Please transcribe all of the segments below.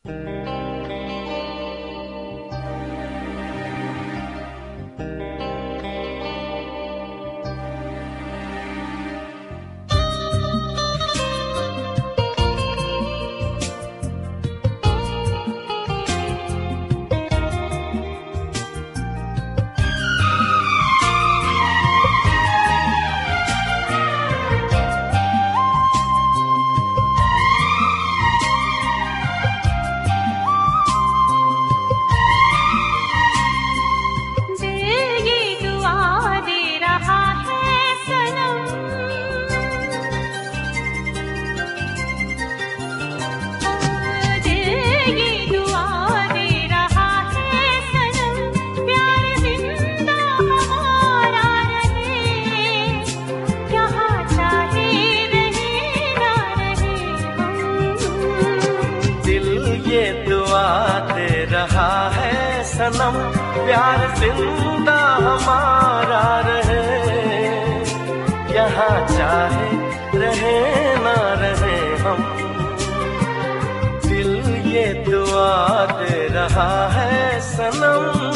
सनम प्यार जिंदा हमारा रहे, यहाँ चाहे रहे ना रहे हम। दिल ये दुआ दे रहा है सनम।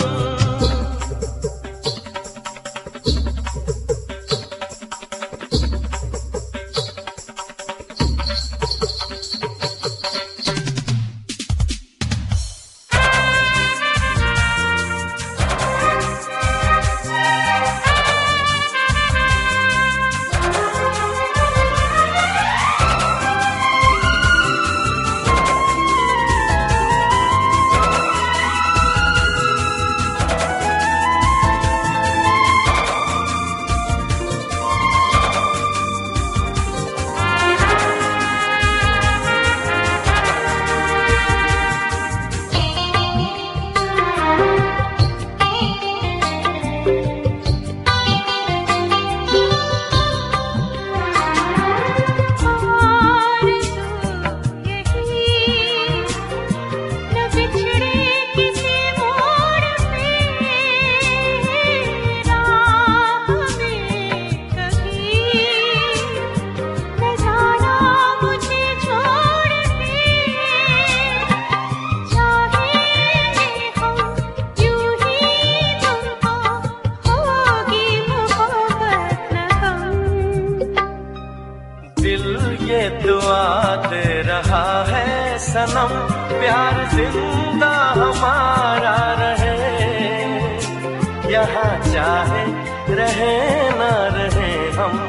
ये दुआ दे रहा है सनम प्यार जिंदा हमारा रहे, यहाँ चाहे रहे ना रहे हम।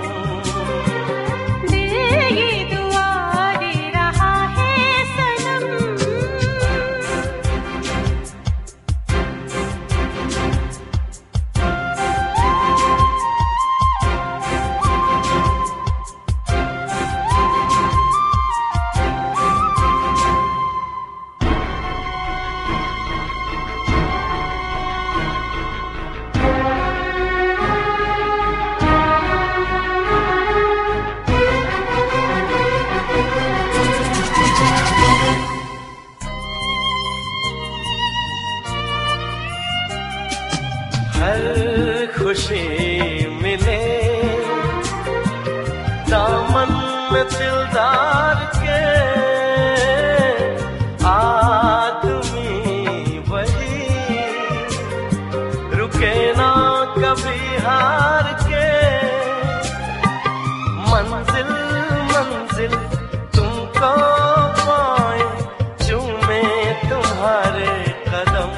हर खुशी मिले दामन में दिलदार के, आदमी वही रुके ना कभी हार के। मंजिल मंजिल तुमको पाए चूमे तुम्हारे कदम।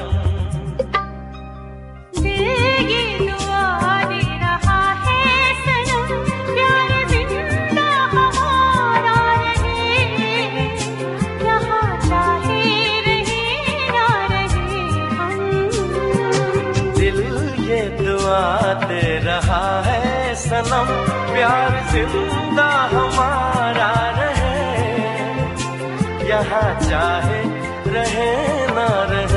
दुआ दे रहा है सनम प्यार जिंदा हमारा रहे, यहाँ चाहे रहे ना रहे।